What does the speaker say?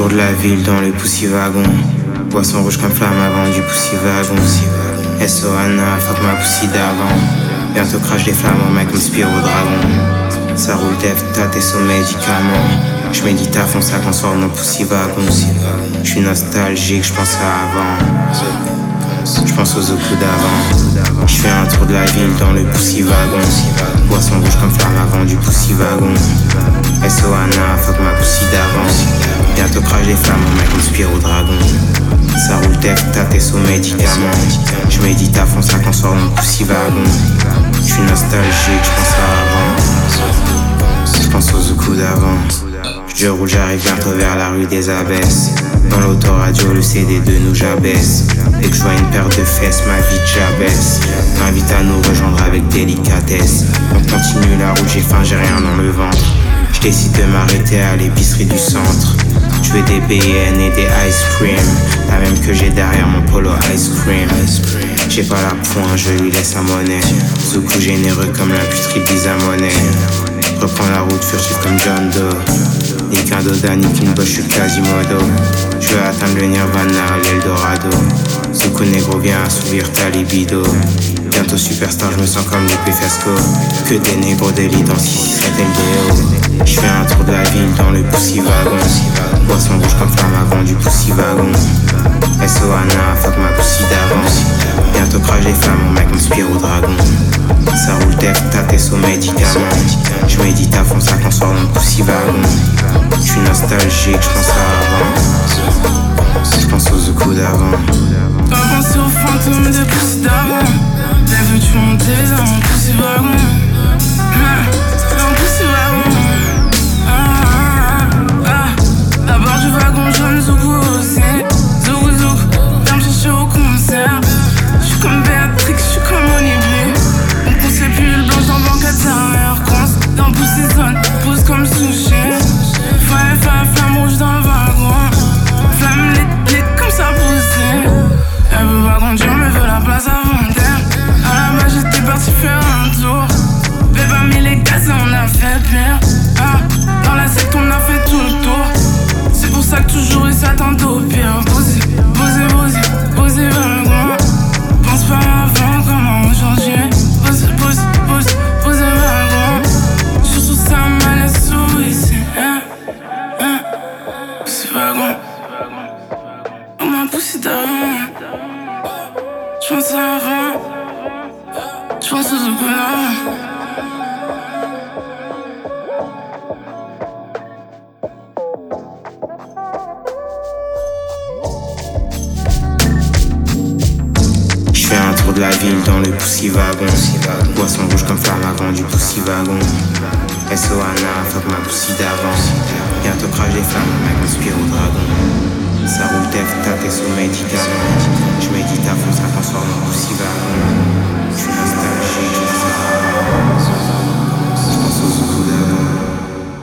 tour de la ville dans le poussi wagon. Boisson rouge comme flamme avant du poussi wagon. SOANA, fuck ma poussi d'avant. Bientôt crash des flammes, mec comme Spiro Dragon. Ça roule dev, t'as tes sous médicaments. J'médite à fond, ça transforme mon poussi wagon. J'suis nostalgique, j'pense à avant. J'pense aux coups d'avant. J'fais un tour de la ville dans le poussi wagon. Boisson rouge comme flamme avant du poussi wagon. SOANA, fuck ma poussi d'avant. Bientôt crash des flammes, mec comme Spiro Dragon. Ça roule dev, t'as tes sous médicaments. J'médite à fond, ça transforme mon poussi wagon. J'suis nostalgique, j'pense à avant. J'pense aux coups d'avant. Je roule, j'arrive bientôt vers la rue des Abbesses. Dans l'autoradio, le CD de nous j'abaisse. Dès que je vois une paire de fesses, ma vie j'abaisse. M'invite à nous rejoindre avec délicatesse. On continue la route, j'ai faim, j'ai rien dans le ventre. Je décide de m'arrêter à l'épicerie du centre. Je veux des BN et des ice cream. La même que j'ai derrière mon polo ice cream. J'ai pas la pointe, je lui laisse sa monnaie. Zoukou généreux comme la puterie d'Isa Monet. Reprends la route furtive comme John Doe. Nique un Doda, nique une boche, j'suis Quasimodo. Je veux atteindre le Nirvana, l'Eldorado. Zoukou négro vient assouvir ta libido. Bientôt superstar, je me sens comme les Fiasco. Que des négros d'élite dans 6-7 LDO. J'fais un tour de la ville dans le poussi wagon. Boisson rouge comme flamme avant du poussi wagon. SOANA, fuck ma poussi d'avant. Bientôt crash des flammes, mon mec comme Spiro Dragon. Ça roule dev, t'as tes sous médicaments. J'médite à fond, ça transforme mon poussi wagon. J'suis nostalgique, j'pense à avant. J'pense aux coups d'avant. Pas penser aux fantômes de poussi d'avant. T'as vu tu monter dans mon poussi wagon. Dans mon poussi wagon. La barre du wagon jaune, Zoukou aussi. Zoukou, viens me chercher au concert. J'suis comme Béatrix, j'suis comme Olivier. On pousse les pilules blanches en banquette, c'est un meilleur cons. Dans poussi zone, pousse comme sushi. Flamme rouge dans le wagon. Flamme lit comme ça poussée. Elle veut pas grandir mais veut la place avant terre. À la base j'étais parti faire un tour. Bébé mis les gaz et on a fait pire. Dans la secte on a fait tout le tour. C'est pour ça que toujours ils s'attendent au pire. Posez wagon. Pense pas avant comment aujourd'hui. Posez wagon. J'suis sous sa main les sous ici. Poussi wagon. On m'a poussé d'avant. J'pense à avant. J'pense aux coups d'avant. J'fais un tour de la ville dans le poussi wagon. Boisson rouge comme flamme avant du poussi wagon. SOANA, fuck ma poussi d'avant. Bientôt crash des flammes, mec comme Spiro Dragon. Ça roule dev, t'as tes sous médicaments. J'médite à fond, ça transforme en poussi wagon.